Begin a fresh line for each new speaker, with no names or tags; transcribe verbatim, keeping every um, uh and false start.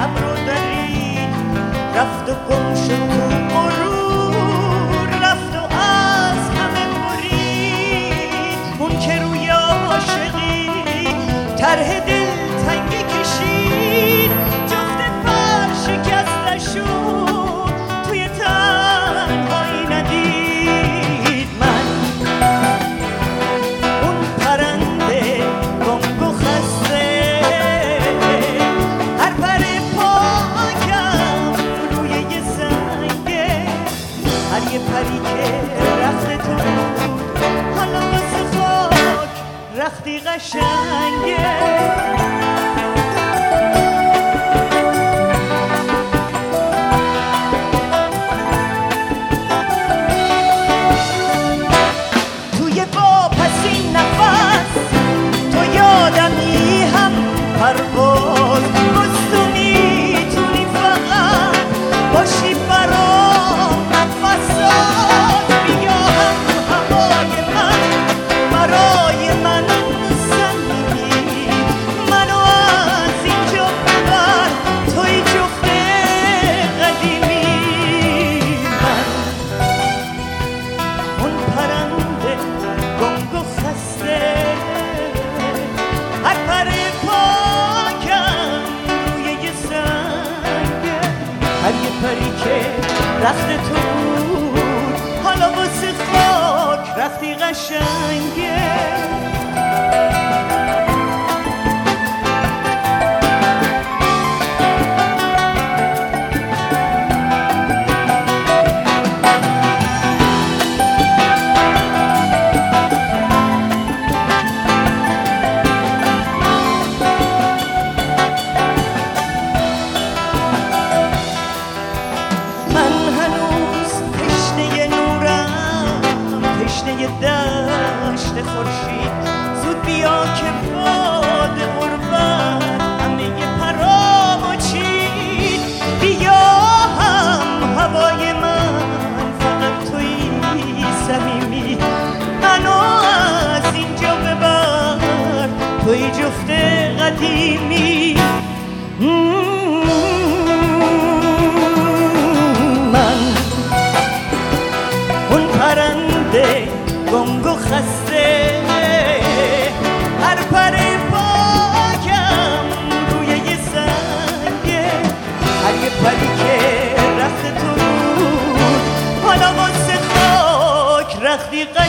ابرو درید رفت و گم شد تو غرور، رفت و از همه برید اون که روی عاشقی طرح دل تنگی کشید، جفت پر شکستشون توی تنهایی ندید. من اون پرنده گنگ و خسته، هر پر پاکم روی یه سنگه، هر یه پری که رفته تو حالا واسه خاک رختی قشنگه. توی واپسی نفس تو یادمی هم پرواز، بس تو میتونی فقط باشی برام نفسات. بیا هم هوای من برای من صمیمی، منو از اینجا ببر توی جفت قدیمی. من اون پرنده گنگ و خسته، هر پر پاکم روی یه سنگه، هر یه پری که رخت تو بود حالا واسه خاک رفتی قشنگه. تشنه دشت خورشید، زود بیا که باد غربت همه پرامو چید. بیا هم هوای من فقط توی صمیمی، منو از اینجا ببر توی جفت قدیمی. من اون پرنده گنگ و خسته، هر پر پاکم روی یه سنگه، هر یه پری که رخت تو بود حالا واسه خاک رختی